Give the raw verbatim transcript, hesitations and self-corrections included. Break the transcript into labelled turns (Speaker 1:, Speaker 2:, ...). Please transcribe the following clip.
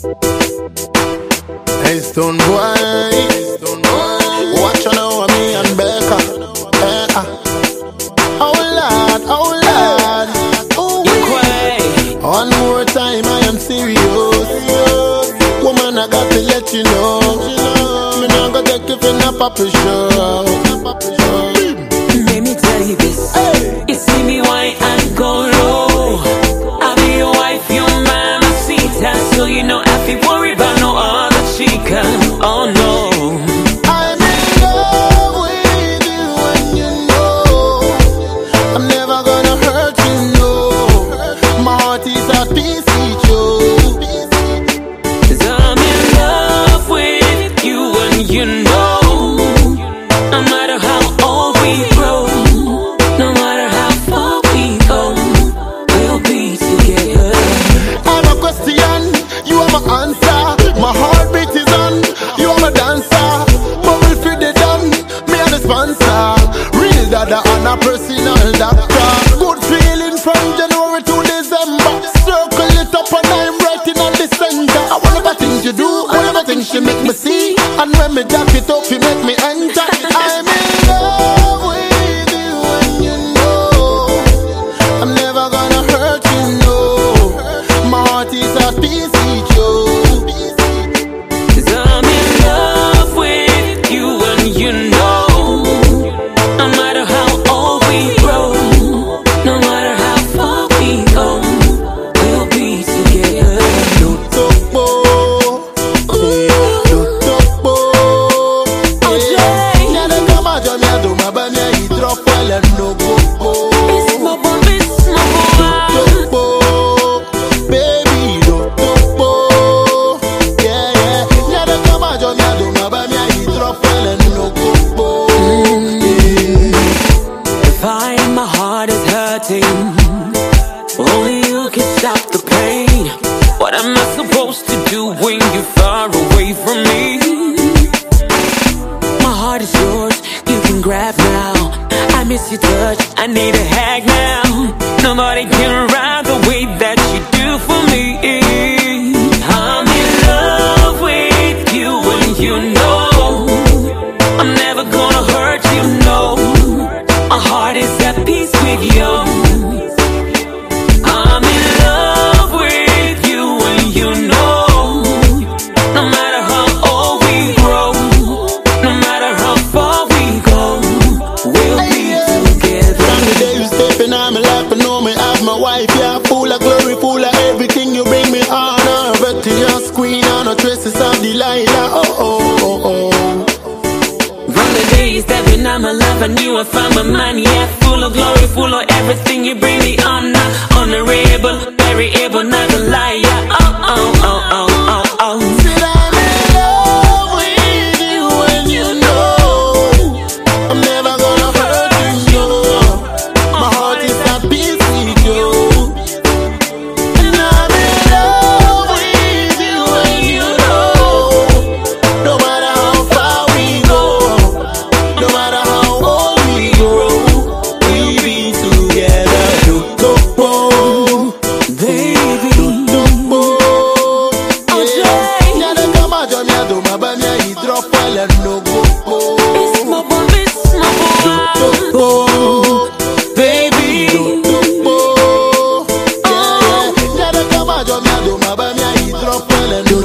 Speaker 1: Hey Stone Boy, watch on over me and Becca. Eh, ah. Oh Lord, oh Lord, oh wait. One more time, I am serious. Woman, I got to let you know. Me not gonna take you for no puppy show.
Speaker 2: Let me tell you this. Hey. You see me white and go low. I'll be your wife, your mama, Sita. So you know I feel worried about no other chica. Oh no.
Speaker 1: I'm in love with you and you know I'm never gonna hurt you, no. My heart is at peace with you.
Speaker 2: Cause I'm in love with you and you know no matter how old we grow, no matter how far we go, we'll be together.
Speaker 1: I'm a question, you are my answer. My heartbeat is on, you are my dancer. Bubble for the done, me and the sponsor. Real dada and a personal doctor. Good feeling from January to December. Circle it up and I'm right in the center. I whatever things you do, whatever things you make me see. And when me jack it up, you make me enter. I'm in love with you and you know I'm never gonna hurt you, no. My heart is at peace with you.
Speaker 2: Cause I'm in love with you and you know no matter how old we grow, no matter how far we go, we'll be together.
Speaker 1: Topo, Topo, yeah. Nyana kama jami adoma bami ayi drop wale no go.
Speaker 2: It's my boy, it's my boy.
Speaker 1: Topo, baby, Topo, yeah, yeah. Nyana kama jami adoma bami ayi drop wale no go.
Speaker 2: If I and my heart is hurting, only you can stop the pain. What am I supposed to do when you're far away from me? My heart is yours, you can grab now. I miss your touch, I need a hag now. Nobody can ride the way that you do for me. I'm in love with you and you know I'm never gonna hurt you, no. My heart is at peace with you. I'm in love with you and you know no matter how old we grow, no matter how far we go, we'll be together.
Speaker 1: From the day you step in my life, I know me have my wife, yeah. Full of glory, full of everything, you bring me honor. Virtuous queen, on no traces of Delilah, oh, oh, oh, oh.
Speaker 2: From the day you step in my life, I knew I found my man, yeah. Full of glory, full of everything, you bring me honor. Honorable, very able, not a liar. Oh, oh, oh, oh, oh, oh.
Speaker 1: Said I'm in love with you and you know I'm never gonna hurt you, no. My heart is at peace with you. And I'm in love with you and you know no matter how far we go, no matter how old we grow, we'll be together. Topo,
Speaker 2: Baby,
Speaker 1: Topo, yeah. Nyana kama jami adoma bami ayi drop wale no go.
Speaker 2: it's my boy, it's my boy.
Speaker 1: Topo,
Speaker 2: Baby,
Speaker 1: Topo, yeah, yeah. Nyana kama jami adoma bami ayi drop wale no